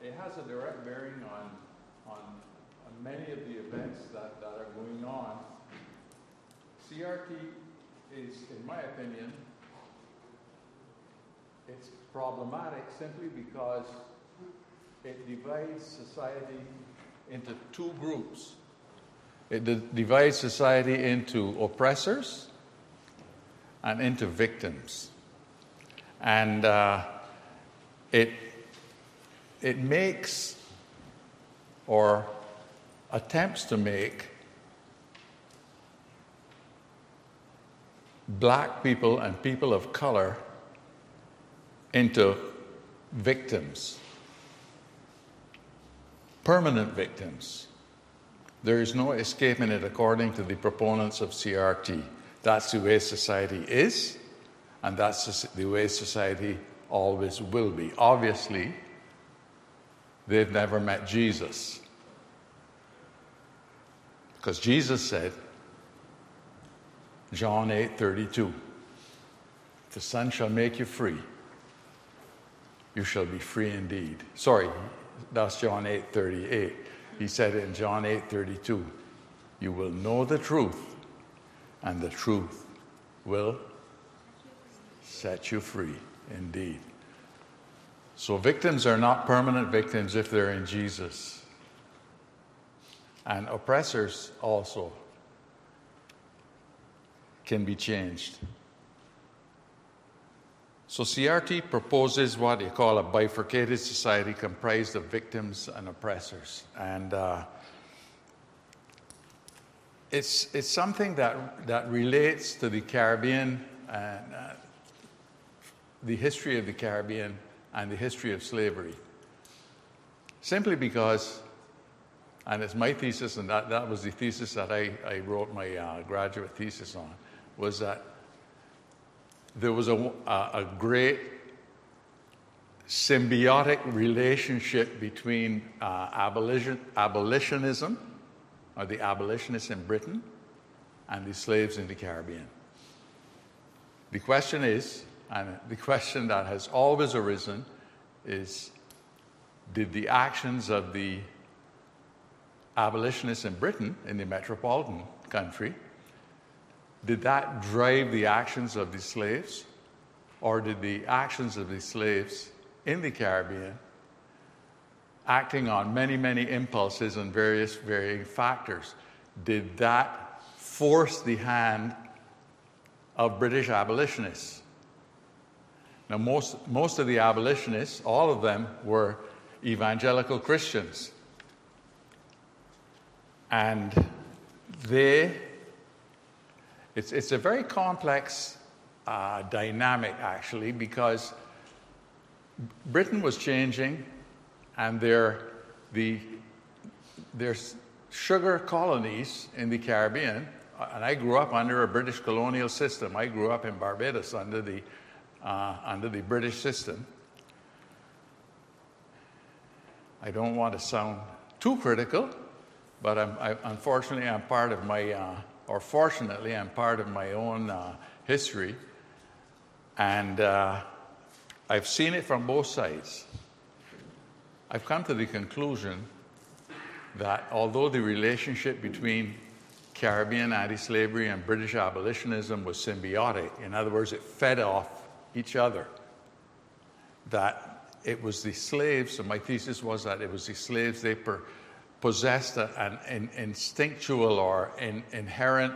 it has a direct bearing on many of the events that are going on. CRT is, in my opinion, it's problematic simply because it divides society into two groups. It divides society into oppressors and into victims. And it makes, or attempts to make, black people and people of color into victims, permanent victims. There is no escaping it according to the proponents of CRT. That's the way society is, and that's the way society always will be. Obviously, they've never met Jesus. Because Jesus said, John 8:32, the Son shall make you free. You shall be free indeed. Sorry, that's John 8:38. He said in John 8:32, you will know the truth, and the truth will set you free indeed. So victims are not permanent victims if they're in Jesus. And oppressors also can be changed. So CRT proposes what you call a bifurcated society comprised of victims and oppressors. And it's something that relates to the Caribbean and the history of the Caribbean and the history of slavery. Simply because, and it's my thesis, and that was the thesis that I wrote my graduate thesis on, was that there was a great symbiotic relationship between abolitionism, or the abolitionists in Britain, and the slaves in the Caribbean. The question is, and the question that has always arisen is, did the actions of the abolitionists in Britain, in the metropolitan country, did that drive the actions of the slaves? Or did the actions of the slaves in the Caribbean, acting on many, many impulses and various varying factors, did that force the hand of British abolitionists? Now, most of the abolitionists, all of them, were evangelical Christians. And it's a very complex dynamic, actually, because Britain was changing, and their sugar colonies in the Caribbean, and I grew up under a British colonial system. I grew up in Barbados under the British system. I don't want to sound too critical, but unfortunately, I'm part of my, or fortunately, I'm part of my own history, and I've seen it from both sides. I've come to the conclusion that although the relationship between Caribbean anti-slavery and British abolitionism was symbiotic, in other words, it fed off each other, that it was the slaves, and my thesis was that it was the slaves, they possessed an instinctual or inherent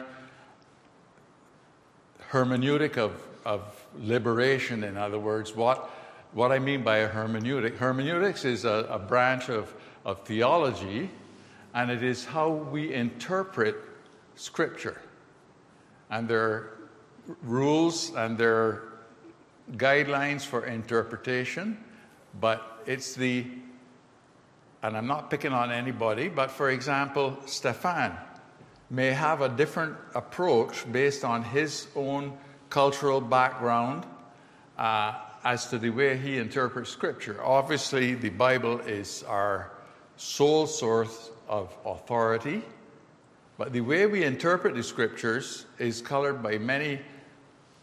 hermeneutic of liberation. In other words, what I mean by a hermeneutic, hermeneutics is a branch of theology, and it is how we interpret Scripture. And there are rules and there are guidelines for interpretation, but it's and I'm not picking on anybody, but for example, Stefan may have a different approach based on his own cultural background as to the way he interprets Scripture. Obviously, the Bible is our sole source of authority, but the way we interpret the Scriptures is colored by many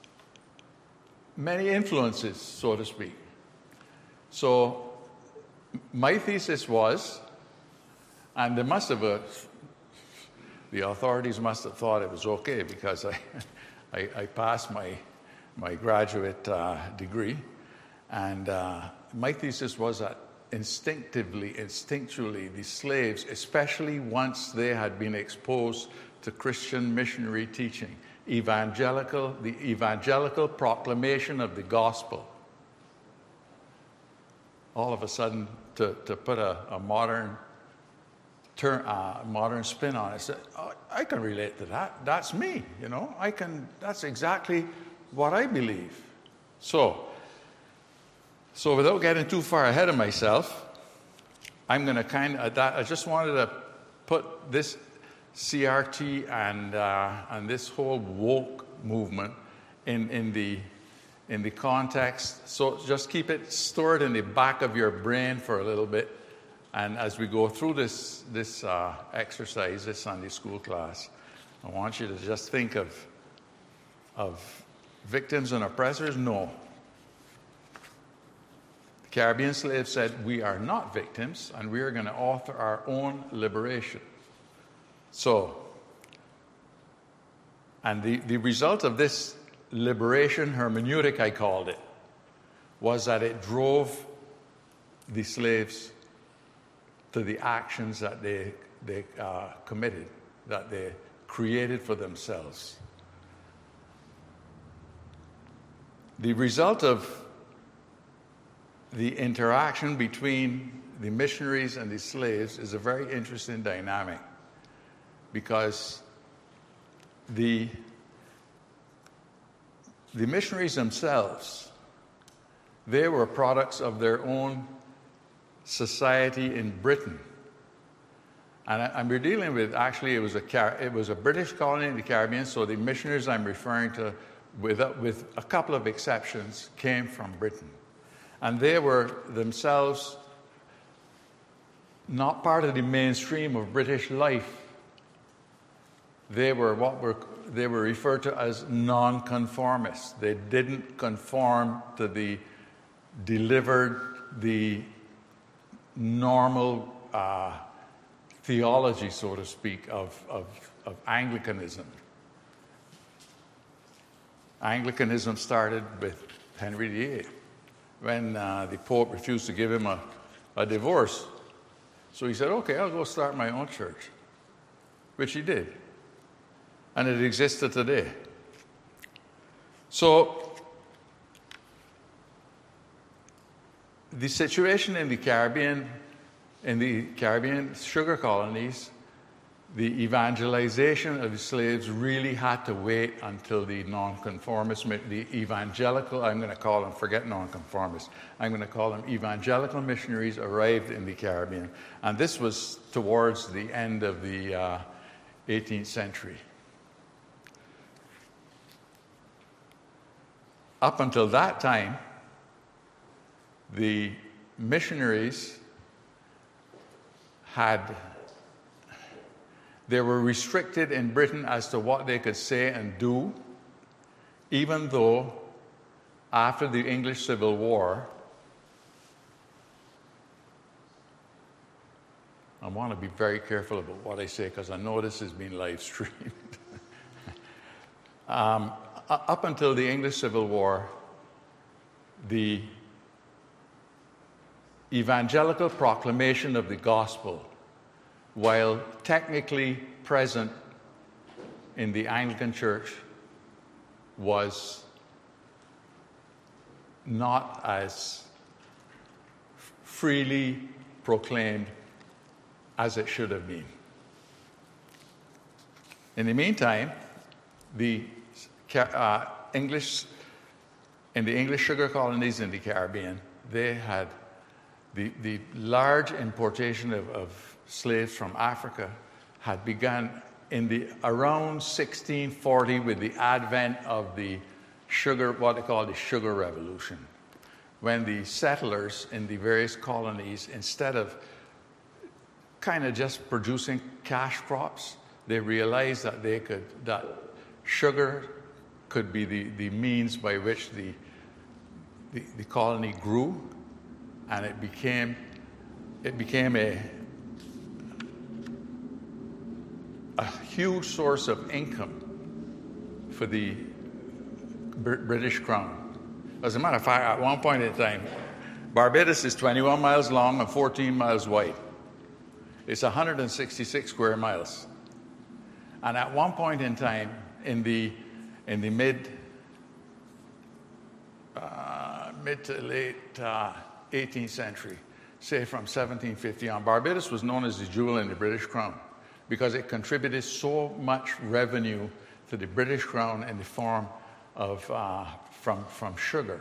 influences, so to speak. So my thesis was, and the authorities must have thought it was okay because I passed my graduate degree, and my thesis was that instinctually, the slaves, especially once they had been exposed to Christian missionary teaching, the evangelical proclamation of the gospel, all of a sudden, to put a modern spin on it, said, oh, I can relate to that. That's me, That's exactly what I believe. So without getting too far ahead of myself, I'm going to I just wanted to put this CRT and this whole woke movement in the context. So just keep it stored in the back of your brain for a little bit. And as we go through this exercise, this Sunday school class, I want you to just think of victims and oppressors. No. The Caribbean slaves said, we are not victims, and we are going to author our own liberation. So, and the result of this liberation hermeneutic, I called it, was that it drove the slaves to the actions that they committed, that they created for themselves. The result of the interaction between the missionaries and the slaves is a very interesting dynamic, because the missionaries themselves, they were products of their own society in Britain. And we're dealing with, actually, it was a British colony in the Caribbean, so the missionaries I'm referring to, with a couple of exceptions, came from Britain. And they were themselves not part of the mainstream of British life. They were referred to as nonconformists. They didn't conform to the normal theology, so to speak, of Anglicanism. Anglicanism started with Henry VIII, when the Pope refused to give him a divorce. So he said, okay, I'll go start my own church, which he did. And it existed today. So the situation in the Caribbean sugar colonies, the evangelization of the slaves really had to wait until the nonconformists, the evangelical, I'm going to call them, forget nonconformists, I'm going to call them evangelical missionaries, arrived in the Caribbean. And this was towards the end of the 18th century. Up until that time, the missionaries they were restricted in Britain as to what they could say and do, even though after the English Civil War, I want to be very careful about what I say because I know this is being live streamed. Up until the English Civil War, the evangelical proclamation of the gospel, while technically present in the Anglican Church, was not as freely proclaimed as it should have been. In the meantime, the English sugar colonies in the Caribbean, they had the large importation of slaves from Africa had begun in around 1640 with the advent of the sugar, what they call the sugar revolution, when the settlers in the various colonies, instead of kind of just producing cash crops, they realized that sugar could be the means by which the colony grew, and it became it became a huge source of income for the British Crown. As a matter of fact, at one point in time, Barbados is 21 miles long and 14 miles wide. It's 166 square miles. And at one point in time, in the mid to late 18th century, say from 1750 on, Barbados was known as the jewel in the British Crown because it contributed so much revenue to the British Crown in the form of from sugar.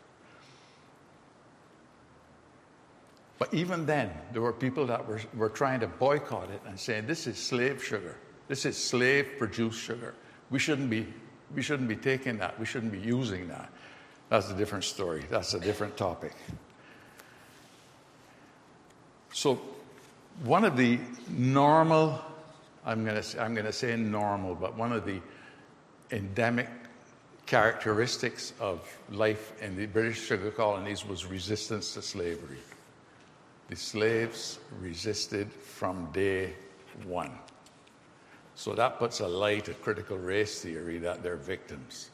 But even then, there were people that were trying to boycott it and saying, this is slave sugar. This is slave-produced sugar. We shouldn't be taking that. We shouldn't be using that. That's a different story. That's a different topic. So one of the normal, I'm going to say normal, but one of the endemic characteristics of life in the British sugar colonies was resistance to slavery. The slaves resisted from day one. So that puts a light to critical race theory that they're victims.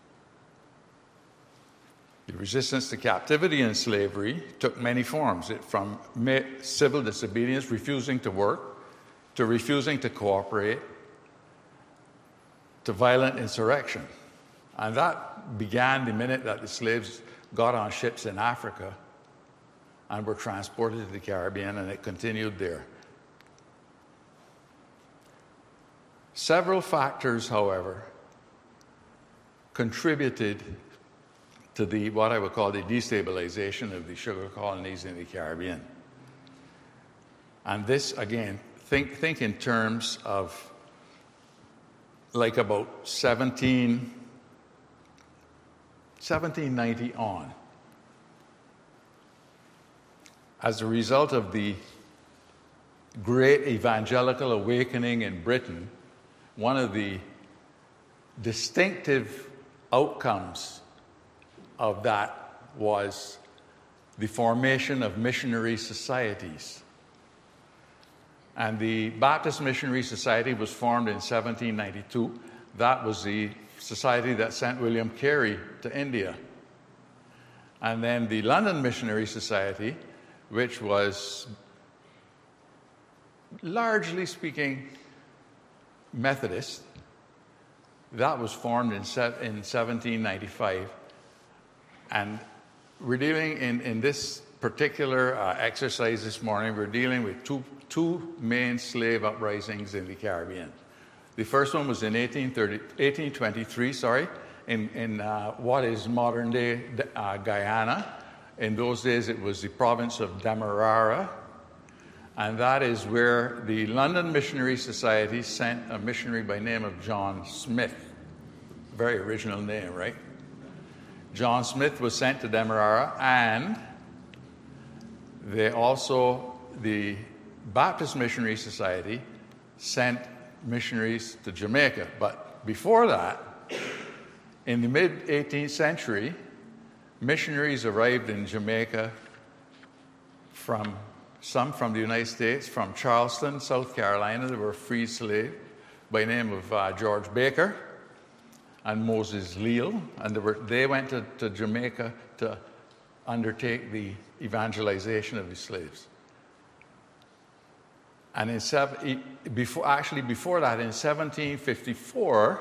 The resistance to captivity and slavery took many forms, from civil disobedience, refusing to work, to refusing to cooperate, to violent insurrection. And that began the minute that the slaves got on ships in Africa and were transported to the Caribbean, and it continued there. Several factors, however, contributed to what I would call the destabilization of the sugar colonies in the Caribbean. And this, again, think in terms of like about 1790 on. As a result of the great evangelical awakening in Britain, one of the distinctive outcomes of that was the formation of missionary societies. And the Baptist Missionary Society was formed in 1792. That was the society that sent William Carey to India. And then the London Missionary Society, which was, largely speaking, Methodist, that was formed in 1795. And we're dealing in this particular exercise this morning, we're dealing with two main slave uprisings in the Caribbean. The first one was in 1823, in what is modern-day Guyana. In those days, it was the province of Demerara, and that is where the London Missionary Society sent a missionary by name of John Smith. Very original name, right? John Smith was sent to Demerara, and the Baptist Missionary Society sent missionaries to Jamaica. But before that, in the mid-18th century, missionaries arrived in Jamaica some from the United States, from Charleston, South Carolina. They were free slaves by name of George Baker and Moses Leal, and they went to Jamaica to undertake the evangelization of the slaves. And before that, in 1754,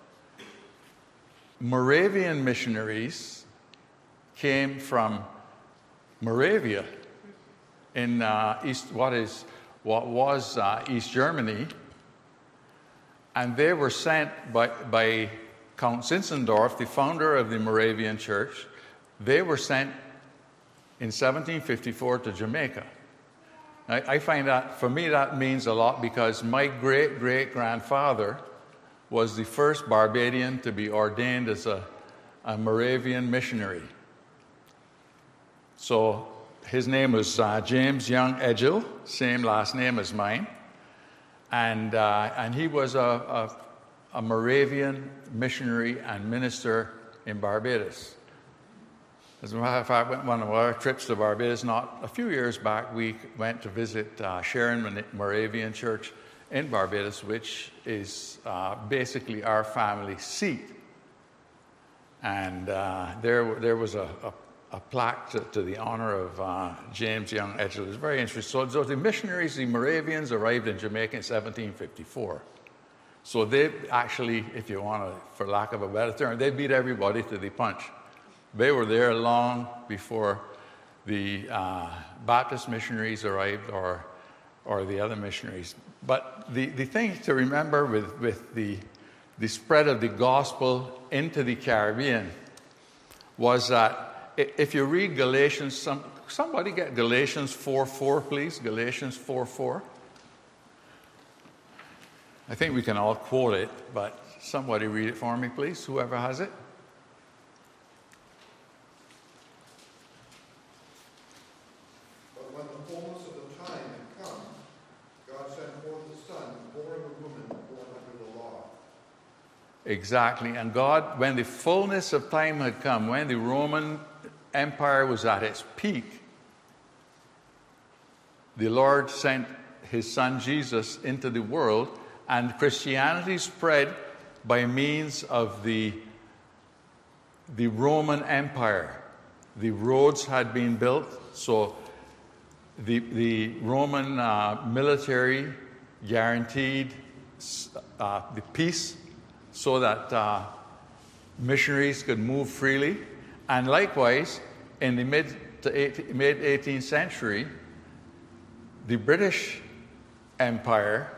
Moravian missionaries came from Moravia in what was East Germany, and they were sent by Count Zinzendorf, the founder of the Moravian Church. They were sent in 1754 to Jamaica. I find that, for me, that means a lot because my great-great-grandfather was the first Barbadian to be ordained as a Moravian missionary. So his name was James Young Edgell, same last name as mine. And he was a Moravian missionary and minister in Barbados. As a matter of fact, one of our trips to Barbados, not a few years back, we went to visit Sharon Moravian Church in Barbados, which is basically our family seat. And there was a plaque to the honor of James Young Edgell. It was very interesting. So the missionaries, the Moravians, arrived in Jamaica in 1754. So they actually, if you want to, for lack of a better term, they beat everybody to the punch. They were there long before the Baptist missionaries arrived or the other missionaries. But the thing to remember with the spread of the gospel into the Caribbean was that if you read Galatians, somebody get Galatians 4:4, please. Galatians 4:4. I think we can all quote it, but somebody read it for me, please, whoever has it. But when the fullness of the time had come, God sent forth His Son, born of a woman, born under the law. Exactly. And God, when the fullness of time had come, when the Roman Empire was at its peak, the Lord sent His Son Jesus into the world, and Christianity spread by means of the Roman Empire. The roads had been built, so the Roman military guaranteed the peace so that missionaries could move freely. And likewise, in the mid-18th century, the British Empire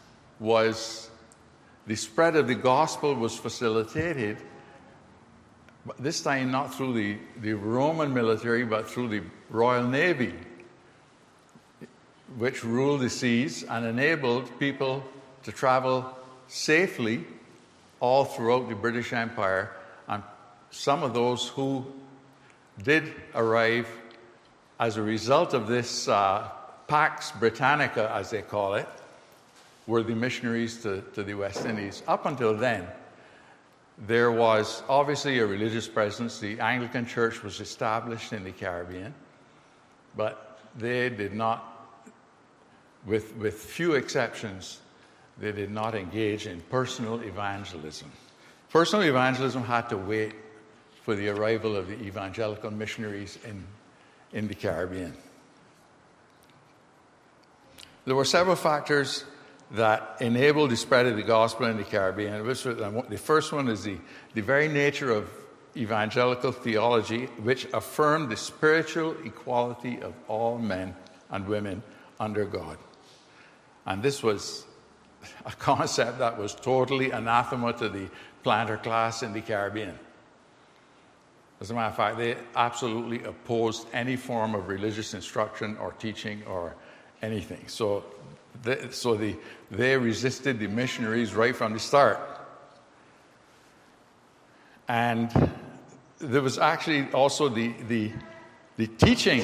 the spread of the gospel was facilitated, but this time not through the Roman military, but through the Royal Navy, which ruled the seas and enabled people to travel safely all throughout the British Empire. And some of those who did arrive as a result of this Pax Britannica, as they call it, were the missionaries to the West Indies. Up until then, there was obviously a religious presence. The Anglican Church was established in the Caribbean, but they did not, with few exceptions, they did not engage in personal evangelism. Personal evangelism had to wait for the arrival of the evangelical missionaries in the Caribbean. There were several factors that enabled the spread of the gospel in the Caribbean. The first one is the very nature of evangelical theology, which affirmed the spiritual equality of all men and women under God. And this was a concept that was totally anathema to the planter class in the Caribbean. As a matter of fact, they absolutely opposed any form of religious instruction or teaching or anything. So they resisted the missionaries right from the start. And there was actually also the teaching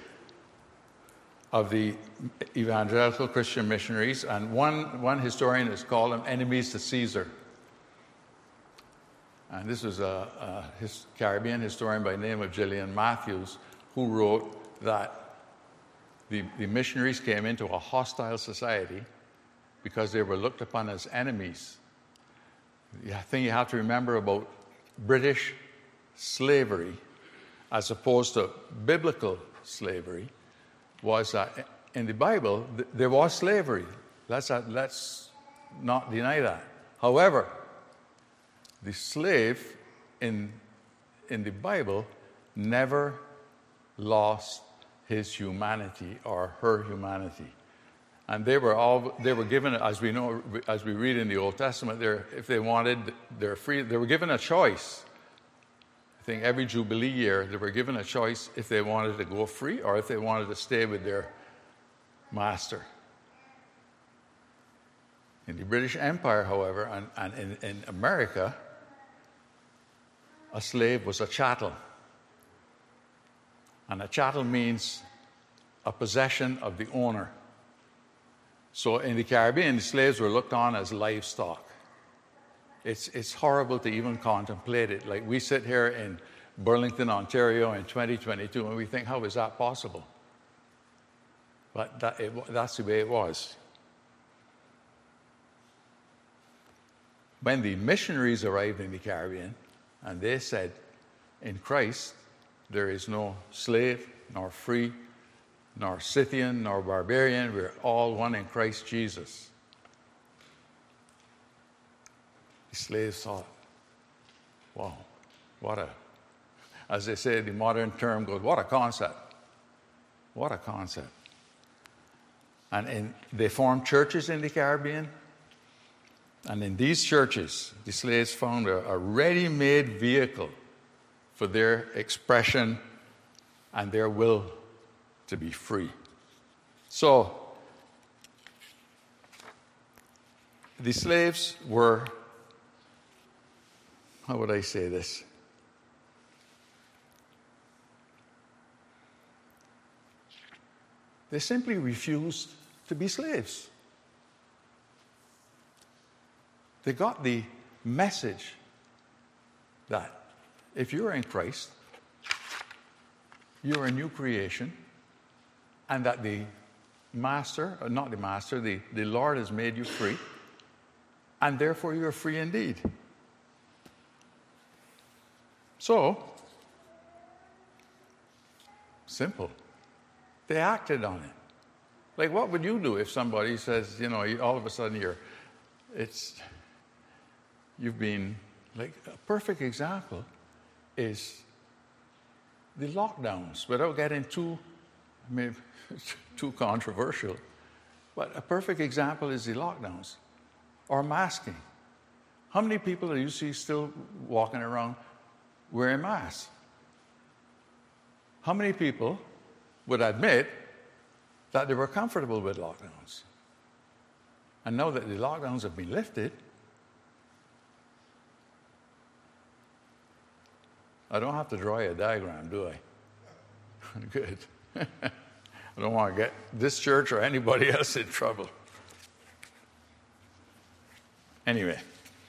of the evangelical Christian missionaries, and one historian has called them enemies to Caesar. And this was a Caribbean historian by the name of Gillian Matthews, who wrote that the missionaries came into a hostile society because they were looked upon as enemies. The thing you have to remember about British slavery, as opposed to biblical slavery, was that in the Bible there was slavery. Let's not deny that. However, the slave in the Bible never lost his humanity or her humanity. And they were given, as we know, as we read in the Old Testament, if they wanted, they're free. They were given a choice. I think every Jubilee year they were given a choice if they wanted to go free or if they wanted to stay with their master. In the British Empire, however, and in America, a slave was a chattel. And a chattel means a possession of the owner. So in the Caribbean, the slaves were looked on as livestock. It's horrible to even contemplate it. Like we sit here in Burlington, Ontario in 2022, and we think, how is that possible? But that's the way it was. When the missionaries arrived in the Caribbean, and they said, in Christ, there is no slave, nor free, nor Scythian, nor barbarian. We're all one in Christ Jesus. The slaves thought, wow, as they say, the modern term goes, what a concept. What a concept. And they formed churches in the Caribbean. And in these churches, the slaves found a ready-made vehicle for their expression and their will to be free. So, the slaves were, how would I say this? They simply refused to be slaves. They got the message that if you're in Christ, you're a new creation, and that the Lord has made you free, and therefore you're free indeed. So, simple. They acted on it. Like, what would you do if somebody says, all of a sudden you've been, like, a perfect example is the lockdowns, without getting too controversial. But a perfect example is the lockdowns or masking. How many people do you see still walking around wearing masks? How many people would admit that they were comfortable with lockdowns? And now that the lockdowns have been lifted, I don't have to draw you a diagram, do I? Good. I don't want to get this church or anybody else in trouble. Anyway,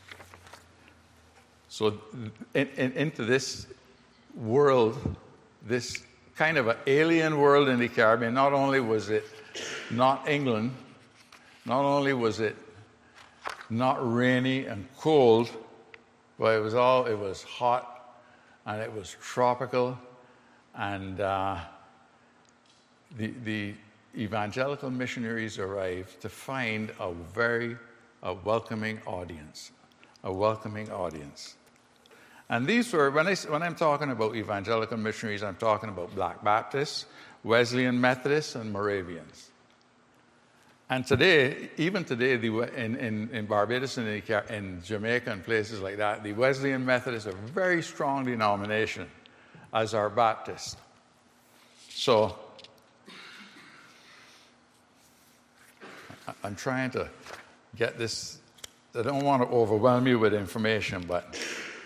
so into this world, this kind of an alien world in the Caribbean, not only was it not England, not only was it not rainy and cold, but it was hot, and it was tropical, and the evangelical missionaries arrived to find a welcoming audience, And these were, when I'm talking about evangelical missionaries, I'm talking about Black Baptists, Wesleyan Methodists, and Moravians. And today, even today, in Barbados and in Jamaica and places like that, the Wesleyan Methodists are a very strong denomination, as are Baptists. So, I'm trying to get this. I don't want to overwhelm you with information, but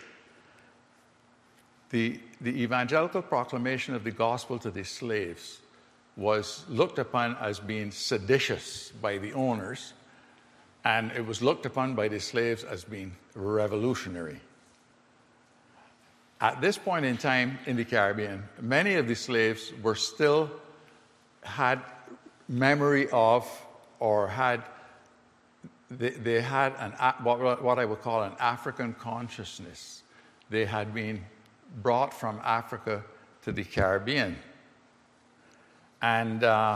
the evangelical proclamation of the gospel to the slaves was looked upon as being seditious by the owners, and it was looked upon by the slaves as being revolutionary. At this point in time in the Caribbean, many of the slaves had memory of, or they had what I would call an African consciousness. They had been brought from Africa to the Caribbean. And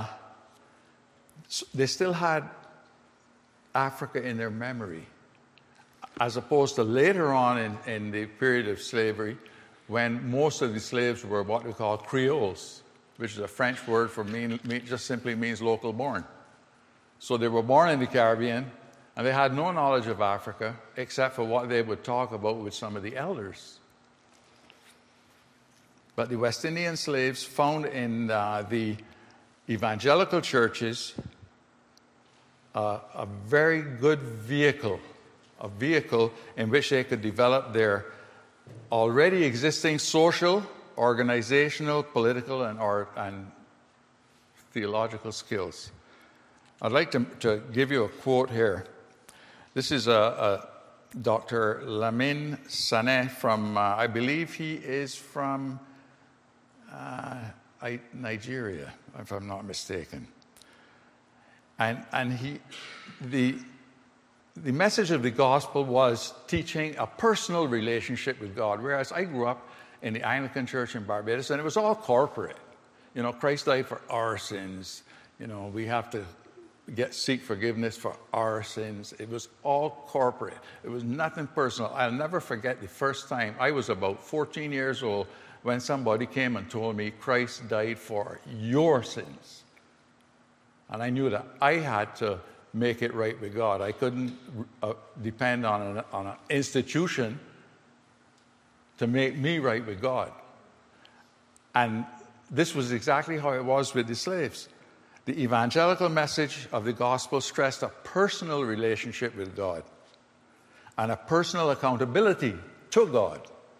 they still had Africa in their memory, as opposed to later on in the period of slavery, when most of the slaves were what we call Creoles, which is a French word for just simply means local born. So they were born in the Caribbean, and they had no knowledge of Africa except for what they would talk about with some of the elders. But the West Indian slaves found in the evangelical churches a very good vehicle, a vehicle in which they could develop their already existing social, organizational, political, and theological skills. I'd like to give you a quote here. This is a Dr. Lamine Sané from, I believe he is from Nigeria, if I'm not mistaken. And the message of the gospel was teaching a personal relationship with God, whereas I grew up in the Anglican Church in Barbados, and it was all corporate. You know, Christ died for our sins. You know, we have to seek forgiveness for our sins. It was all corporate. It was nothing personal. I'll never forget the first time. I was about 14 years old when somebody came and told me Christ died for your sins. And I knew that I had to make it right with God. I couldn't depend on an institution to make me right with God. And this was exactly how it was with the slaves. The evangelical message of the gospel stressed a personal relationship with God and a personal accountability to God.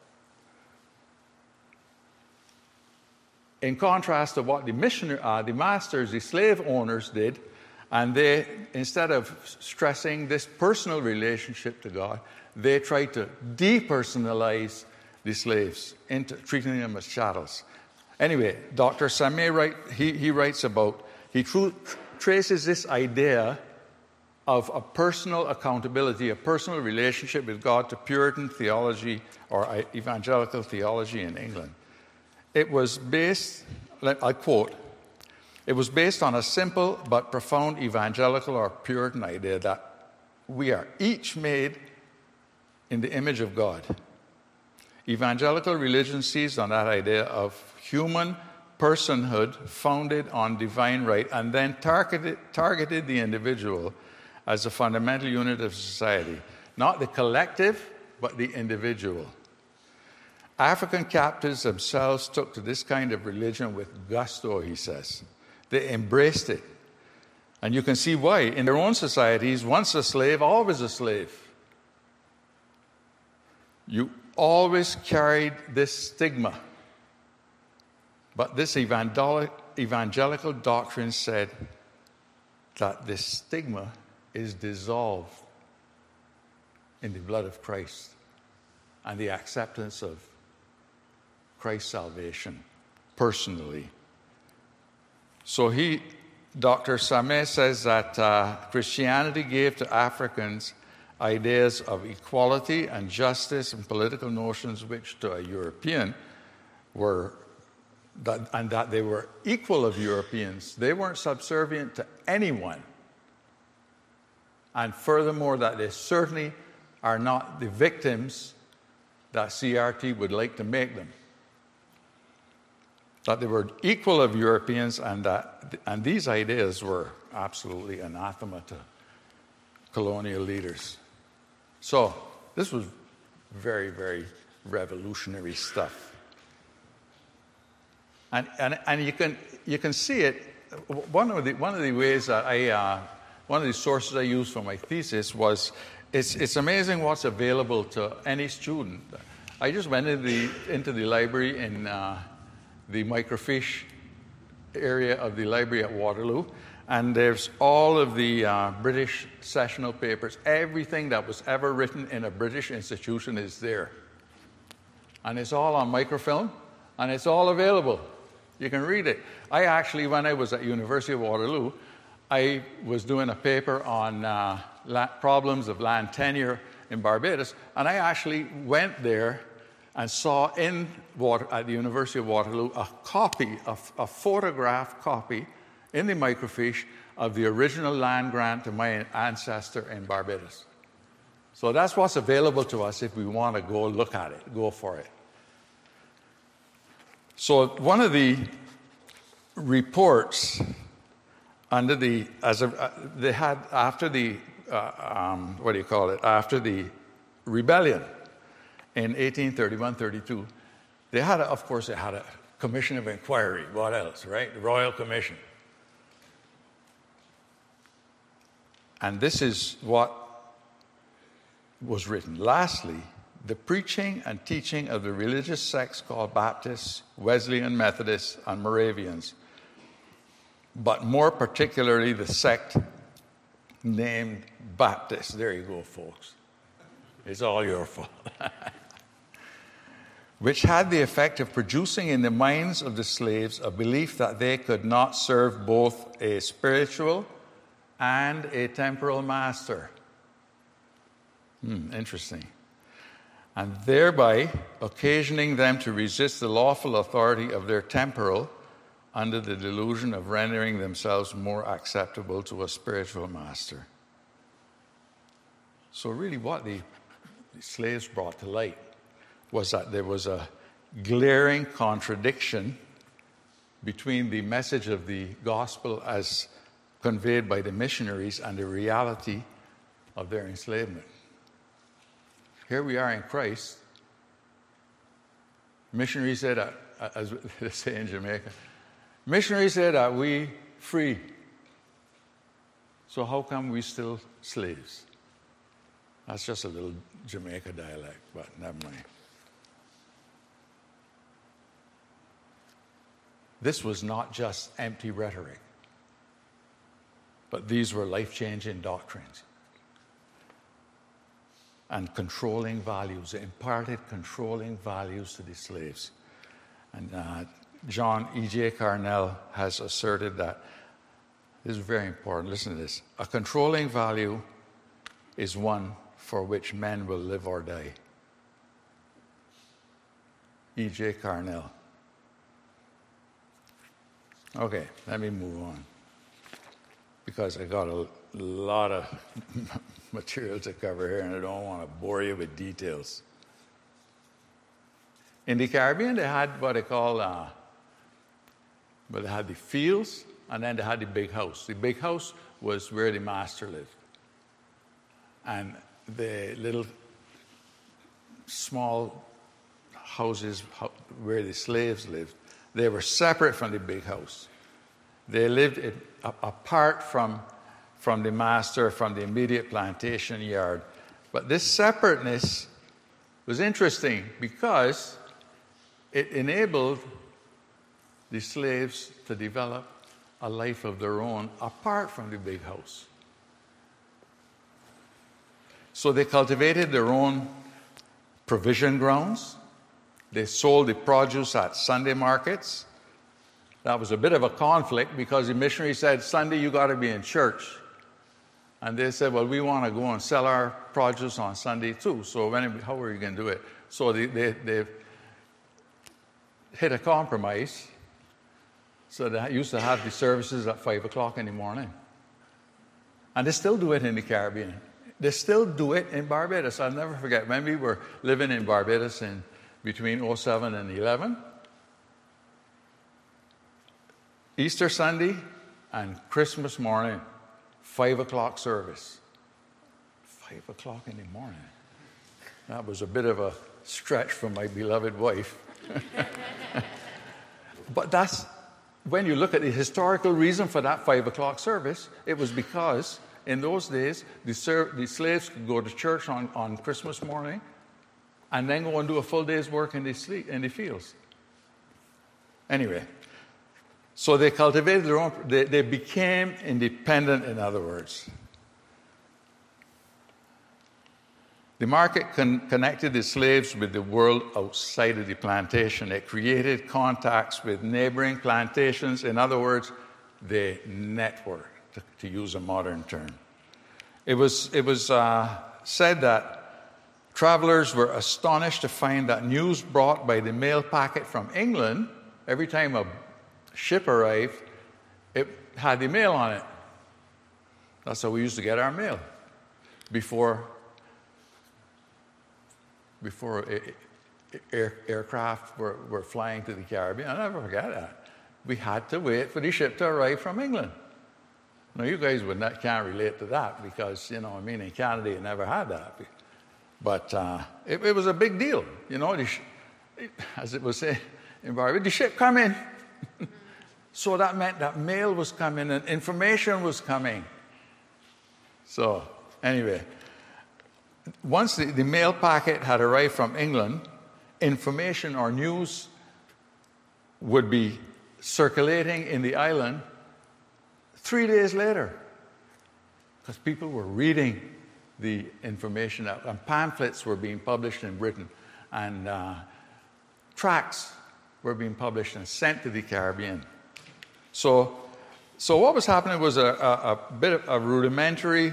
In contrast to what the masters, the slave owners did, and they, instead of stressing this personal relationship to God, they tried to depersonalize the slaves, into treating them as chattels. Anyway, Dr. Sané he traces this idea of a personal accountability, a personal relationship with God to Puritan theology or evangelical theology in England. It was based, I quote, it was based on a simple but profound evangelical or Puritan idea that we are each made in the image of God. Evangelical religion seized on that idea of human personhood founded on divine right and then targeted the individual as a fundamental unit of society. Not the collective, but the individual. African captives themselves took to this kind of religion with gusto, he says. They embraced it. And you can see why. In their own societies, once a slave, always a slave. You always carried this stigma. But this evangelical doctrine said that this stigma is dissolved in the blood of Christ and the acceptance of Christ's salvation personally. So Dr. Sané says that Christianity gave to Africans ideas of equality and justice and political notions which to a European were that they were equal of Europeans. They weren't subservient to anyone. And furthermore, that they certainly are not the victims that CRT would like to make them. That they were equal of Europeans, and these ideas were absolutely anathema to colonial leaders. So this was very, very revolutionary stuff. And you can see it. One of the ways that one of the sources I used for my thesis was it's amazing what's available to any student. I just went into the library in the microfiche area of the library at Waterloo, and there's all of the British sessional papers. Everything that was ever written in a British institution is there. And it's all on microfilm, and it's all available. You can read it. I actually, when I was at University of Waterloo, I was doing a paper on problems of land tenure in Barbados, and I actually went there and saw at the University of Waterloo a photographed copy in the microfiche of the original land grant to my ancestor in Barbados. So that's what's available to us if we want to go look at it, go for it. So one of the reports after the rebellion in 1831-32, they had a commission of inquiry. What else, right? The Royal Commission. And this is what was written. Lastly, the preaching and teaching of the religious sects called Baptists, Wesleyan Methodists, and Moravians, but more particularly the sect named Baptists. There you go, folks. It's all your fault. Which had the effect of producing in the minds of the slaves a belief that they could not serve both a spiritual and a temporal master. Interesting. And thereby occasioning them to resist the lawful authority of their temporal under the delusion of rendering themselves more acceptable to a spiritual master. So really what the slaves brought to light was that there was a glaring contradiction between the message of the gospel as conveyed by the missionaries and the reality of their enslavement. Here we are in Christ. Missionaries said, as they say in Jamaica, missionaries said that we free. So how come we still slaves? That's just a little Jamaica dialect, but never mind. This was not just empty rhetoric, but these were life-changing doctrines and controlling values, imparted controlling values to the slaves. And John E.J. Carnell has asserted that, this is very important, listen to this, a controlling value is one for which men will live or die. E.J. Carnell. Okay, let me move on, because I got a lot of material to cover here and I don't want to bore you with details. In the Caribbean, they had what they call, they had the fields and then they had the big house. The big house was where the master lived. And the little small houses where the slaves lived, they were separate from the big house. They lived apart from the master, from the immediate plantation yard. But this separateness was interesting because it enabled the slaves to develop a life of their own apart from the big house. So they cultivated their own provision grounds. They sold the produce at Sunday markets. That was a bit of a conflict because the missionary said, Sunday you got to be in church. And they said, well, we want to go and sell our produce on Sunday too. So how are you going to do it? So they hit a compromise. So they used to have the services at 5 o'clock in the morning. And they still do it in the Caribbean. They still do it in Barbados. I'll never forget, when we were living in Barbados in between 07 and 11, Easter Sunday and Christmas morning, 5 o'clock service. 5 o'clock in the morning. That was a bit of a stretch for my beloved wife. But that's, when you look at the historical reason for that 5 o'clock service, it was because in those days, the slaves could go to church on Christmas morning and then go and do a full day's work in the fields. Anyway, so they cultivated their own, they became independent, in other words. The market connected the slaves with the world outside of the plantation. It created contacts with neighboring plantations. In other words, they networked, to use a modern term. It was said that travelers were astonished to find that news brought by the mail packet from England, every time a ship arrived, it had the mail on it. That's how we used to get our mail before aircraft were flying to the Caribbean. I'll never forget that. We had to wait for the ship to arrive from England. Now, you guys can't relate to that because, in Canada, you never had that. But it was a big deal. As it was said in Barbados, the ship come in. So that meant that mail was coming and information was coming. So, anyway, once the mail packet had arrived from England, information or news would be circulating in the island 3 days later, because people were reading the information out. And pamphlets were being published in Britain, and tracts were being published and sent to the Caribbean. So what was happening was a bit of a rudimentary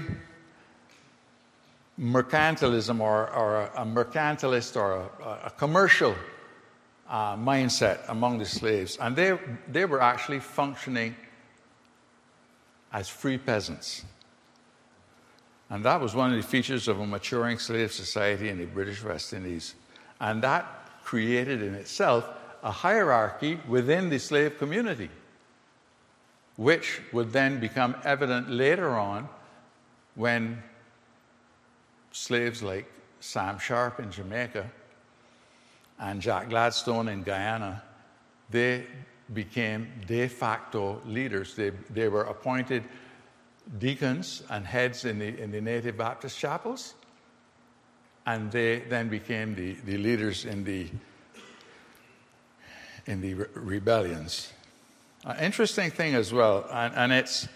mercantilism, or a mercantilist, or a commercial mindset among the slaves. And they were actually functioning as free peasants. And that was one of the features of a maturing slave society in the British West Indies. And that created in itself a hierarchy within the slave community, which would then become evident later on when slaves like Sam Sharp in Jamaica and Jack Gladstone in Guyana, they became de facto leaders. They were appointed deacons and heads in the native Baptist chapels, and they then became the leaders in the rebellions. An interesting thing as well, and it's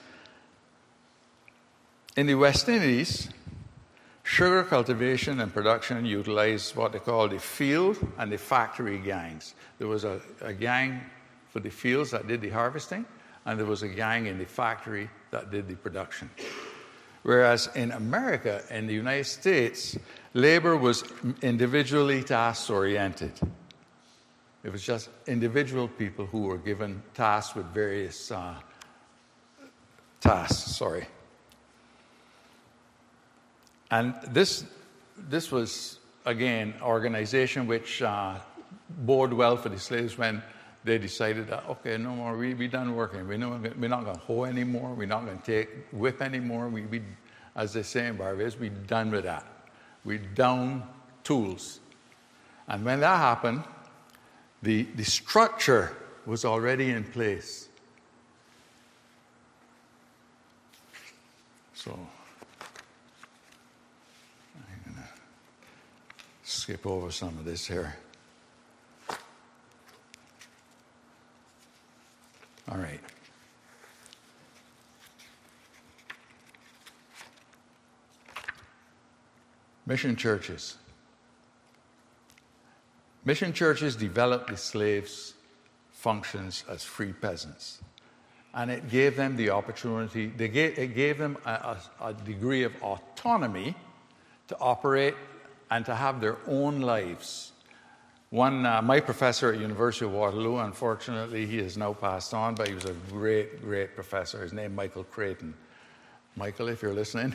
in the West Indies, sugar cultivation and production utilized what they call the field and the factory gangs. There was a gang for the fields that did the harvesting, and there was a gang in the factory that did the production. Whereas in America, in the United States, labor was individually task-oriented. It was just individual people who were given tasks with various tasks. And this was, again, organization which bode well for the slaves when they decided that, okay, no more, we done working. We're not going to hoe anymore. We're not going to take whip anymore. We, as they say in Barbados, we're done with that. We're down tools. And when that happened, the structure was already in place. So I'm going to skip over some of this here. All right. Mission churches. Mission churches developed the slaves' functions as free peasants. And it gave them the opportunity, it gave them a degree of autonomy to operate and to have their own lives. My professor at University of Waterloo, unfortunately, he has now passed on, but he was a great, great professor. His name, Michael Creighton. Michael, if you're listening,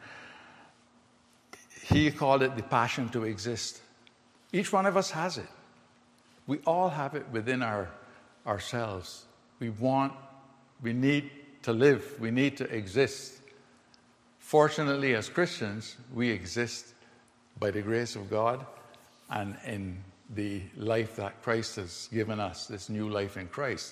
he called it the passion to exist. Each one of us has it. We all have it within ourselves. We need to live. We need to exist. Fortunately, as Christians, we exist by the grace of God and in the life that Christ has given us, this new life in Christ.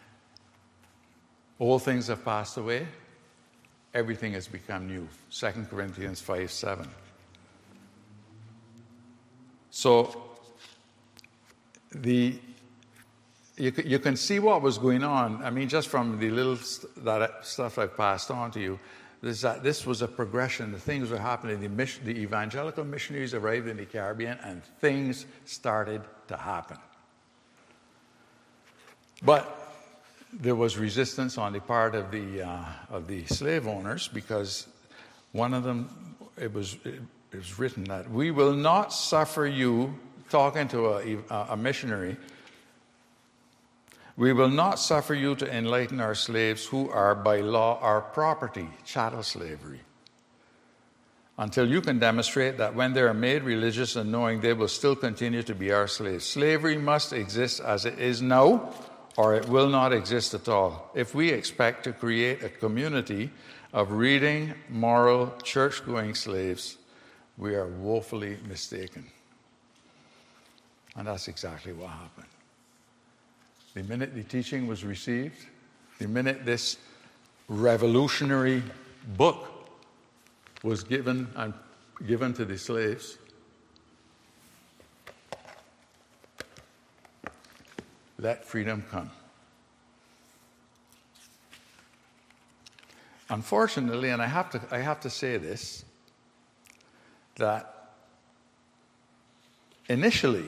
All things have passed away. Everything has become new. 2 Corinthians 5:7. So you can see what was going on. I mean, just from the little stuff I've passed on to you, is that this was a progression. The things were happening. The evangelical missionaries arrived in the Caribbean, and things started to happen. But there was resistance on the part of the slave owners, because one of them, it was written that we will not suffer you, talking to a missionary, we will not suffer you to enlighten our slaves who are by law our property, chattel slavery, until you can demonstrate that when they are made religious and knowing, they will still continue to be our slaves. Slavery must exist as it is now, or it will not exist at all. If we expect to create a community of reading, moral, church-going slaves, we are woefully mistaken. And that's exactly what happened. The minute the teaching was received, the minute this revolutionary book was given to the slaves, let freedom come. Unfortunately, and I have to say this, that initially,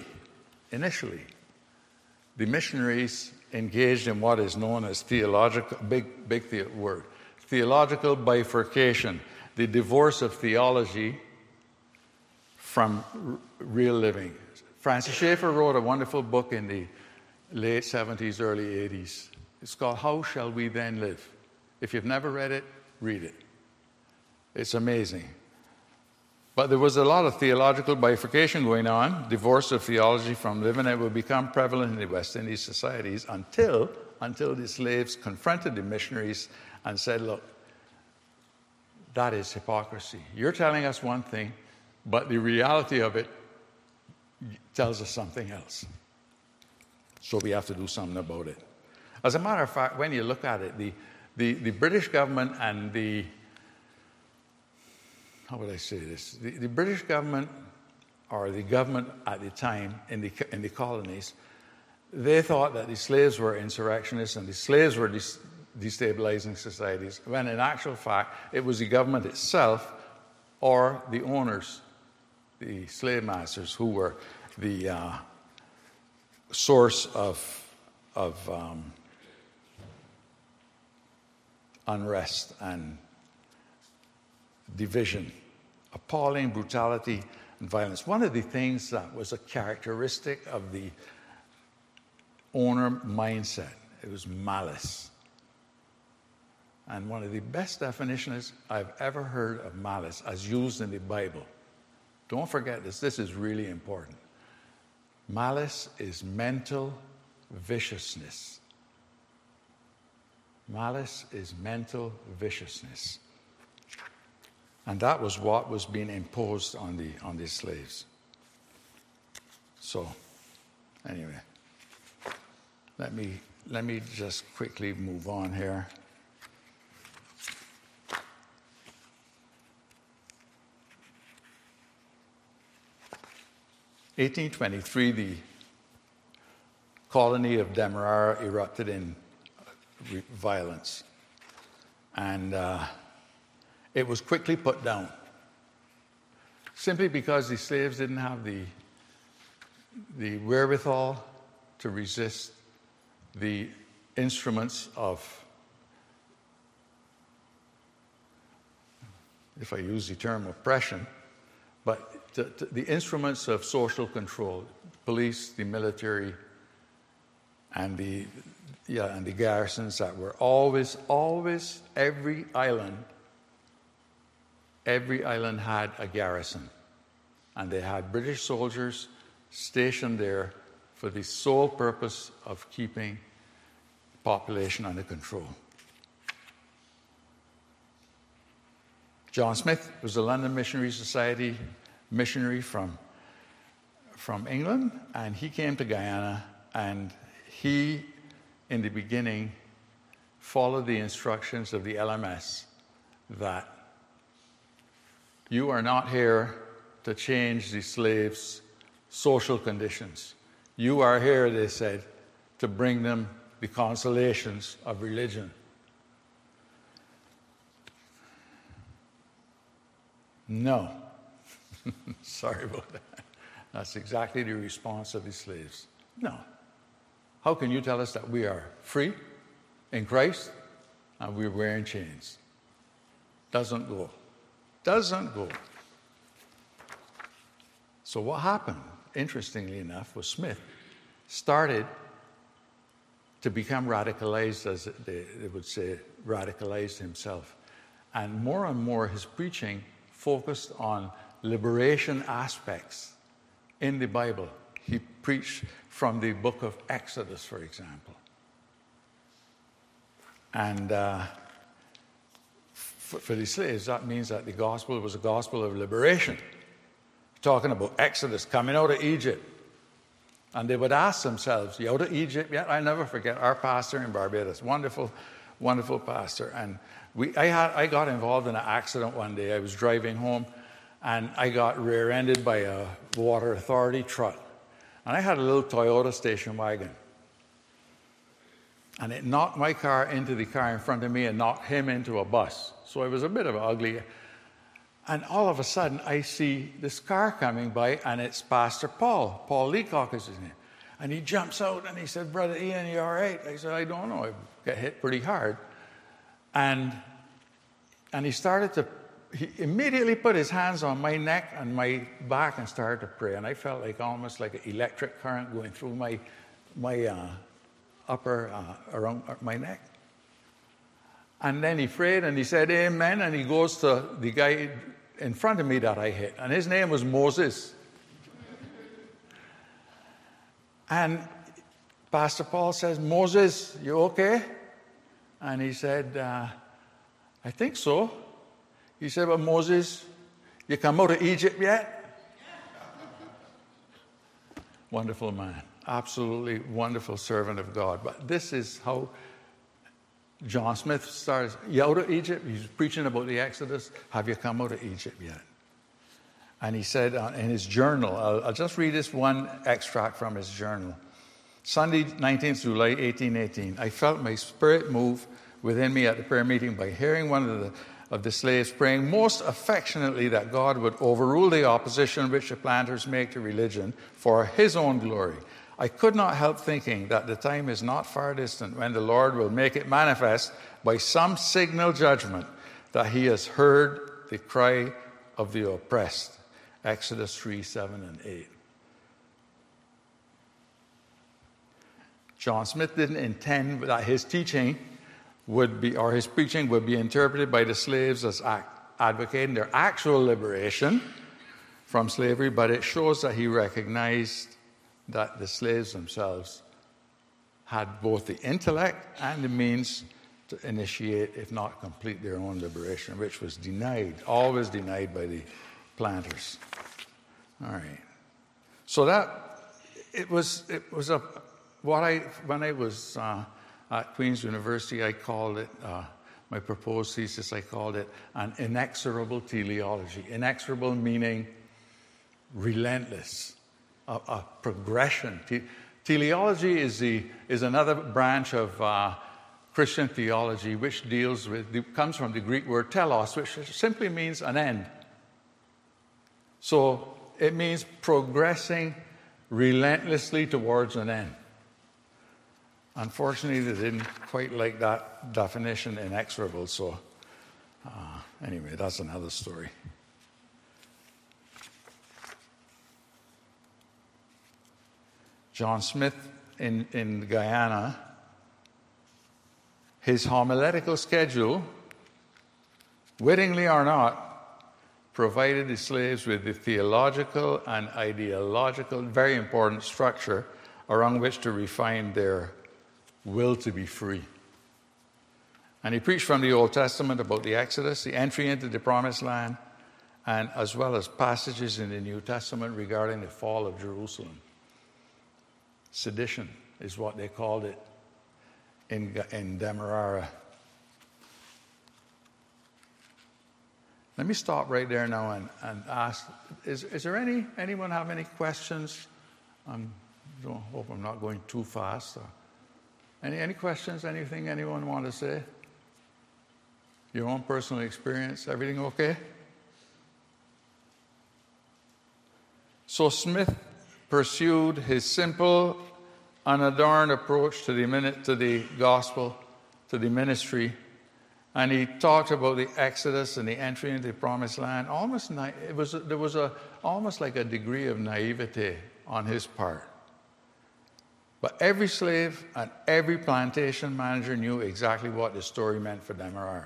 the missionaries engaged in what is known as theological, word, theological bifurcation, the divorce of theology from real living. Francis Schaeffer wrote a wonderful book in the late 70s, early 80s. It's called How Shall We Then Live? If you've never read it, read it. It's amazing. But there was a lot of theological bifurcation going on, divorce of theology from living. It would become prevalent in the West Indies societies until the slaves confronted the missionaries and said, look, that is hypocrisy. You're telling us one thing, but the reality of it tells us something else. So we have to do something about it. As a matter of fact, when you look at it, the British government and the how would I say this? The British government, or the government at the time in the colonies, they thought that the slaves were insurrectionists and the slaves were destabilizing societies, when in actual fact it was the government itself or the owners, the slave masters, who were the source of unrest and division, appalling brutality and violence. One of the things that was a characteristic of the owner mindset, it was malice. And one of the best definitions I've ever heard of malice as used in the Bible, don't forget this, this is really important. Malice is mental viciousness. Malice is mental viciousness. And that was what was being imposed on the slaves. So, anyway, let me just quickly move on here. In 1823, the colony of Demerara erupted in violence. And it was quickly put down, simply because the slaves didn't have the wherewithal to resist the instruments of, if I use the term oppression, but the instruments of social control, police, the military, and the garrisons that were always every island had a garrison, and they had British soldiers stationed there for the sole purpose of keeping the population under control. John Smith was a London Missionary Society missionary from England, and he came to Guyana, and he, in the beginning, followed the instructions of the LMS that you are not here to change the slaves' social conditions. You are here, they said, to bring them the consolations of religion. No. Sorry about that. That's exactly the response of the slaves. No. How can you tell us that we are free in Christ and we're wearing chains? Doesn't go. Doesn't go. So what happened, interestingly enough, was Smith started to become radicalized, as they would say, radicalized himself. And more his preaching focused on liberation aspects in the Bible. He preached from the book of Exodus, for example. And for the slaves, that means that the gospel was a gospel of liberation. Talking about Exodus, coming out of Egypt. And they would ask themselves, you out of Egypt yet? I'll never forget our pastor in Barbados, wonderful, wonderful pastor. And I got involved in an accident one day. I was driving home, and I got rear-ended by a water authority truck. And I had a little Toyota station wagon. And it knocked my car into the car in front of me and knocked him into a bus. So it was a bit of an ugly And all of a sudden, I see this car coming by, and it's Pastor Paul. Paul Leacock is his name. And he jumps out, and he said, "Brother Ian, you all right?" I said, "I don't know. I got hit pretty hard." And he immediately put his hands on my neck and my back and started to pray. And I felt like almost like an electric current going through my upper, around my neck. And then he prayed and he said, "Amen." And he goes to the guy in front of me that I hit. And his name was Moses. And Pastor Paul says, "Moses, you okay?" And he said, "I think so." He said, "Well, Moses, you come out of Egypt yet?" Wonderful man. Absolutely wonderful servant of God. But this is how John Smith starts. "You out of Egypt?" He's preaching about the Exodus. "Have you come out of Egypt yet?" And he said in his journal, I'll just read this one extract from his journal. "Sunday, 19th July, 1818, I felt my spirit move within me at the prayer meeting by hearing one of the slaves praying most affectionately that God would overrule the opposition which the planters make to religion for his own glory. I could not help thinking that the time is not far distant when the Lord will make it manifest by some signal judgment that he has heard the cry of the oppressed." Exodus 3, 7, and 8. John Smith didn't intend that his teaching his preaching would be interpreted by the slaves as advocating their actual liberation from slavery, but it shows that he recognized that the slaves themselves had both the intellect and the means to initiate, if not complete, their own liberation, which was always denied by the planters. All right. So when I was at Queen's University, I called it, my proposed thesis, I called it an inexorable teleology. Inexorable meaning relentless, a progression. Teleology is another branch of Christian theology which comes from the Greek word telos, which simply means an end. So it means progressing relentlessly towards an end. Unfortunately, they didn't quite like that definition, inexorable, so anyway, that's another story. John Smith in Guyana, his homiletical schedule, wittingly or not, provided the slaves with the theological and ideological, very important structure around which to refine their will to be free. And he preached from the Old Testament about the Exodus, the entry into the Promised Land, and as well as passages in the New Testament regarding the fall of Jerusalem. Sedition is what they called it in Demerara. Let me stop right there now and ask, is there anyone have any questions? I hope I'm not going too fast. Any questions, anything anyone want to say? Your own personal experience, everything okay? So Smith pursued his simple, unadorned approach to the gospel, to the ministry, and he talked about the Exodus and the entry into the Promised Land. There was almost like a degree of naivete on his part. But every slave and every plantation manager knew exactly what the story meant for Demerara.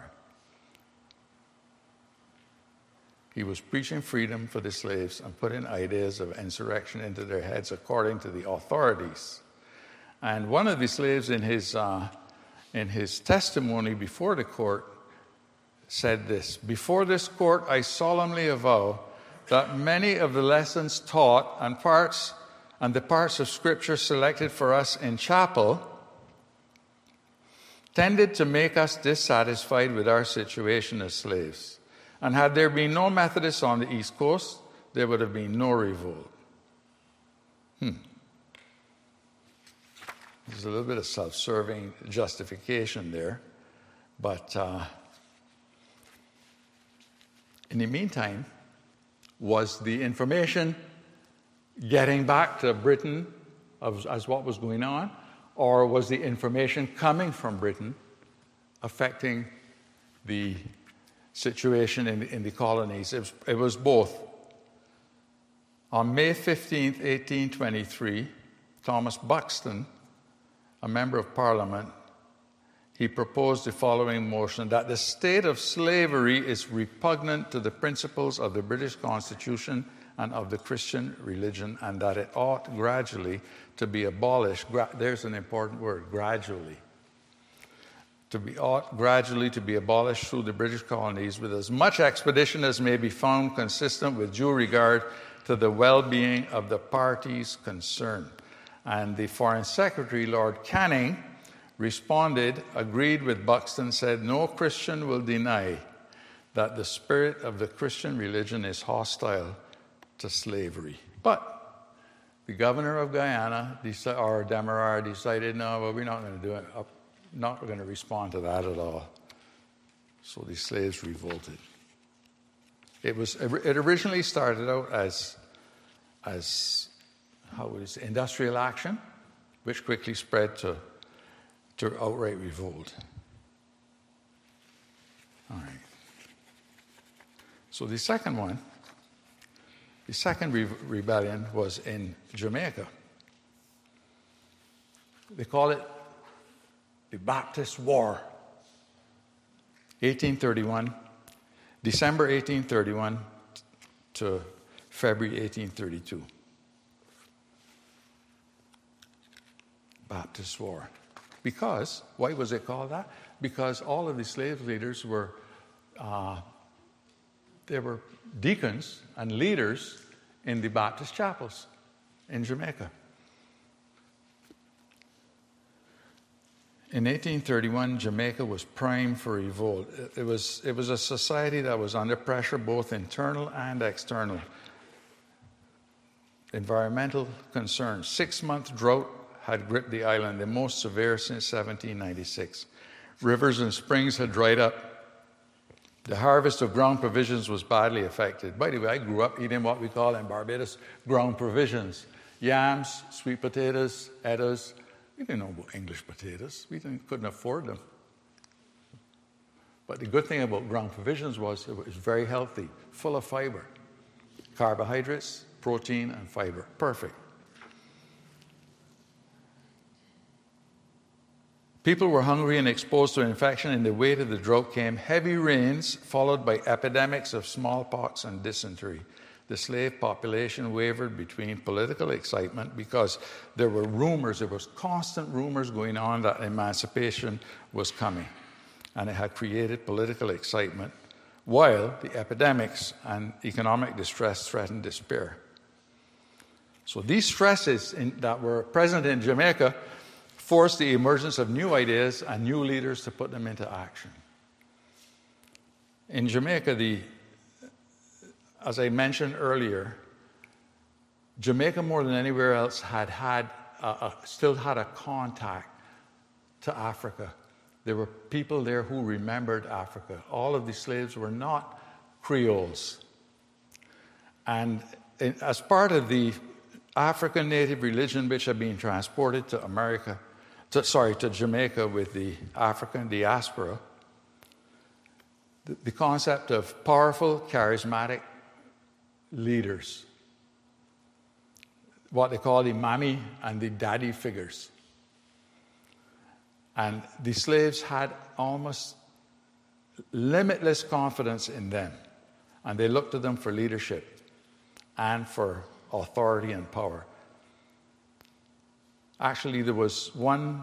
He was preaching freedom for the slaves and putting ideas of insurrection into their heads according to the authorities. And one of the slaves in his testimony before the court said this: "Before this court, I solemnly avow that many of the lessons taught and the parts of Scripture selected for us in chapel tended to make us dissatisfied with our situation as slaves. And had there been no Methodists on the East Coast, there would have been no revolt." There's a little bit of self-serving justification there. But in the meantime, was the information getting back to Britain as what was going on, or was the information coming from Britain affecting the situation in the colonies? It was both. On May 15th, 1823, Thomas Buxton, a member of Parliament, he proposed the following motion: that the state of slavery is repugnant to the principles of the British Constitution and of the Christian religion, and that it ought gradually to be abolished. There's an important word, gradually. Ought gradually to be abolished through the British colonies with as much expedition as may be found consistent with due regard to the well-being of the parties concerned. And the Foreign Secretary, Lord Canning, responded, agreed with Buxton, said, no Christian will deny that the spirit of the Christian religion is hostile to slavery. But the governor of Guyana, or Demerara, decided, no, well, we're not going to do it. Not going to respond to that at all. So the slaves revolted. It originally started out as industrial action, which quickly spread to outright revolt. All right. So the second rebellion was in Jamaica. They call it the Baptist War. 1831, December 1831 to February 1832. Baptist War. Because, why was it called that? Because all of the slave leaders were deacons and leaders in the Baptist chapels in Jamaica. In 1831, Jamaica was primed for revolt. It was a society that was under pressure, both internal and external. Environmental concerns. 6-month drought had gripped the island, the most severe since 1796. Rivers and springs had dried up. The harvest of ground provisions was badly affected. By the way, I grew up eating what we call in Barbados ground provisions. Yams, sweet potatoes, eddas. We didn't know about English potatoes. We couldn't afford them. But the good thing about ground provisions was it was very healthy, full of fiber. Carbohydrates, protein, and fiber. Perfect. People were hungry and exposed to infection. In the wake of the drought came heavy rains, followed by epidemics of smallpox and dysentery. The slave population wavered between political excitement because there were rumors, there was constant rumors going on that emancipation was coming. And it had created political excitement, while the epidemics and economic distress threatened despair. So these stresses that were present in Jamaica forced the emergence of new ideas and new leaders to put them into action. In Jamaica, as I mentioned earlier, Jamaica more than anywhere else still had a contact to Africa. There were people there who remembered Africa. All of the slaves were not Creoles. And as part of the African native religion which had been transported to Jamaica with the African diaspora, the concept of powerful, charismatic leaders, what they call the mommy and the daddy figures. And the slaves had almost limitless confidence in them, and they looked to them for leadership and for authority and power. Actually, there was one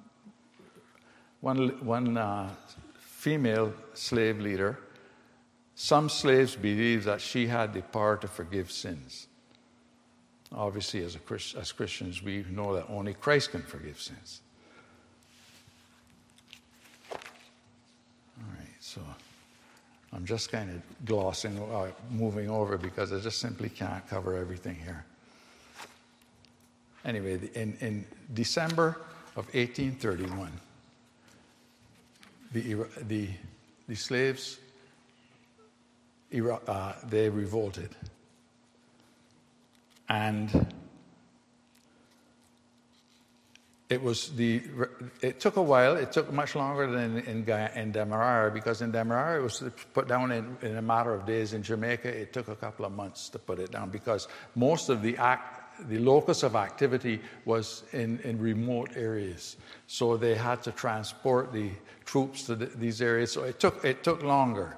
female slave leader. Some slaves believed that she had the power to forgive sins. Obviously, as Christians, we know that only Christ can forgive sins. All right, so I'm just kind of moving over because I just simply can't cover everything here. Anyway, in December of 1831, the slaves they revolted. And it took a while. It took much longer than in Demerara, because in Demerara it was put down in a matter of days. In Jamaica, it took a couple of months to put it down, because most of the locus of activity was in remote areas. So they had to transport the troops to these areas. So it took longer.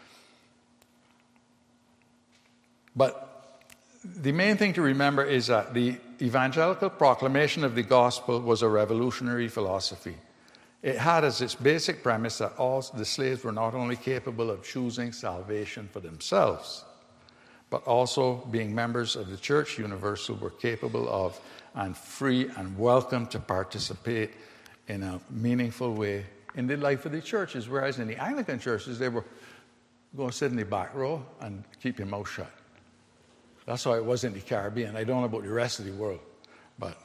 But the main thing to remember is that the evangelical proclamation of the gospel was a revolutionary philosophy. It had as its basic premise that all the slaves were not only capable of choosing salvation for themselves, but also, being members of the Church Universal, were capable of and free and welcome to participate in a meaningful way in the life of the churches. Whereas in the Anglican churches, they were going to sit in the back row and keep your mouth shut. That's how it was in the Caribbean. I don't know about the rest of the world, but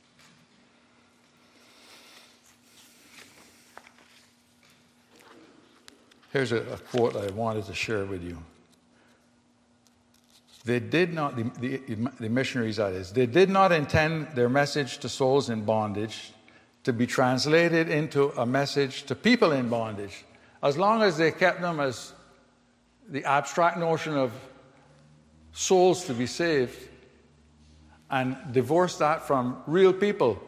here's a quote I wanted to share with you. They did not, the missionaries that is, they did not intend their message to souls in bondage to be translated into a message to people in bondage. As long as they kept them as the abstract notion of souls to be saved and divorced that from real people,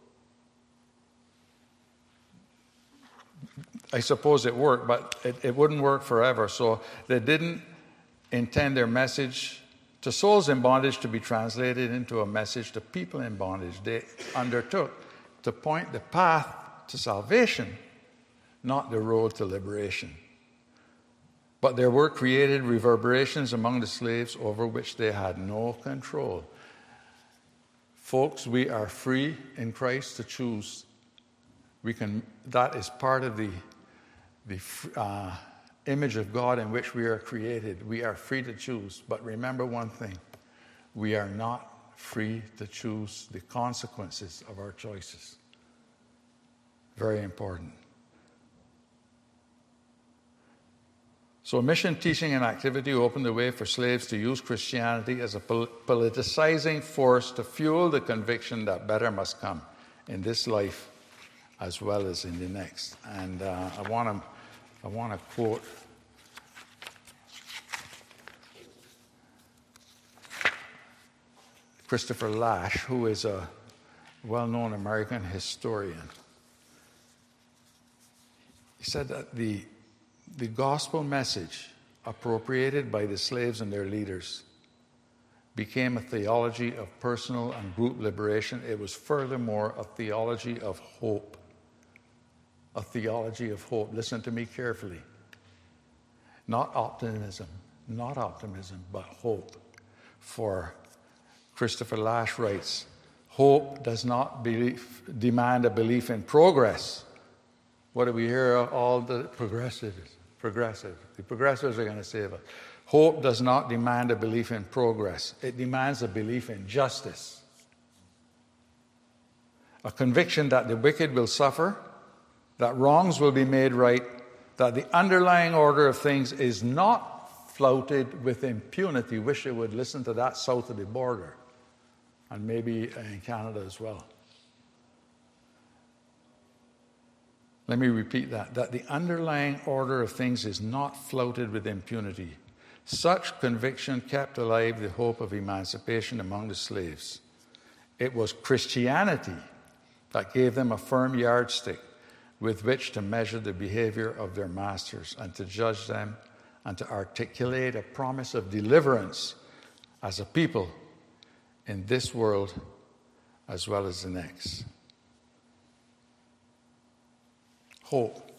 I suppose it worked, but it wouldn't work forever. So they didn't intend their message to souls in bondage to be translated into a message to people in bondage. They undertook to point the path to salvation, not the road to liberation. But there were created reverberations among the slaves over which they had no control. Folks, we are free in Christ to choose. That is part of the image of God in which we are created. We are free to choose. But remember one thing: we are not free to choose the consequences of our choices. Very important. So mission, teaching, and activity opened the way for slaves to use Christianity as a politicizing force to fuel the conviction that better must come in this life as well as in the next. And I want to quote Christopher Lasch, who is a well-known American historian. He said that the gospel message appropriated by the slaves and their leaders became a theology of personal and group liberation. It was furthermore a theology of hope. A theology of hope. Listen to me carefully. Not optimism, but hope. For Christopher Lasch writes, hope does not demand a belief in progress. What do we hear? All the progressive. The progressives are going to save us. Hope does not demand a belief in progress. It demands a belief in justice. A conviction that the wicked will suffer, that wrongs will be made right, that the underlying order of things is not flouted with impunity. Wish they would listen to that south of the border, and maybe in Canada as well. Let me repeat that the underlying order of things is not flouted with impunity. Such conviction kept alive the hope of emancipation among the slaves. It was Christianity that gave them a firm yardstick with which to measure the behavior of their masters and to judge them and to articulate a promise of deliverance as a people in this world as well as the next. Hope.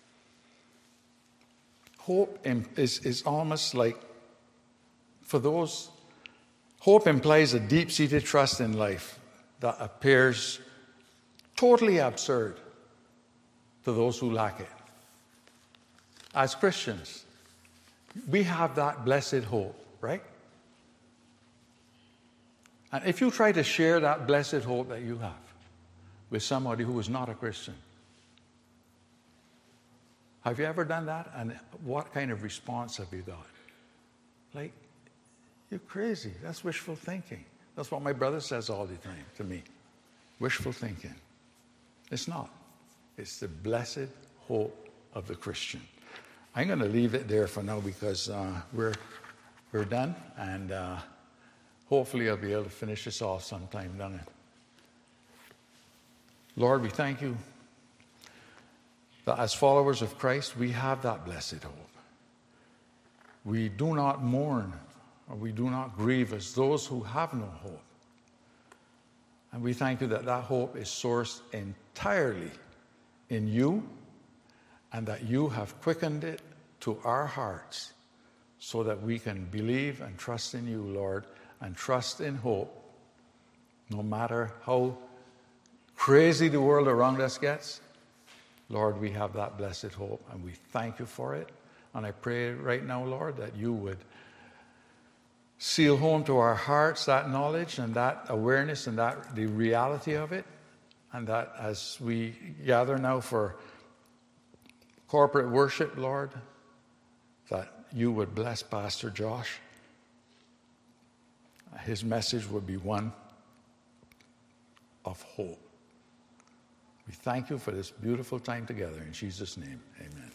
Hope is almost like, for those, hope implies a deep-seated trust in life that appears totally absurd to those who lack it. As Christians, we have that blessed hope, right? And if you try to share that blessed hope that you have with somebody who is not a Christian, have you ever done that? And what kind of response have you got? Like, you're crazy. That's wishful thinking. That's what my brother says all the time to me. Wishful thinking. It's not. It's the blessed hope of the Christian. I'm going to leave it there for now because we're done, and hopefully I'll be able to finish this off sometime, don't it? Lord, we thank you that as followers of Christ, we have that blessed hope. We do not mourn or we do not grieve as those who have no hope. And we thank you that that hope is sourced entirely in you, and that you have quickened it to our hearts so that we can believe and trust in you, Lord, and trust in hope, no matter how crazy the world around us gets. Lord, we have that blessed hope, and we thank you for it. And I pray right now, Lord, that you would seal home to our hearts that knowledge and that awareness and that the reality of it, and that as we gather now for corporate worship, Lord, that you would bless Pastor Josh. His message would be one of hope. We thank you for this beautiful time together. In Jesus' name, amen.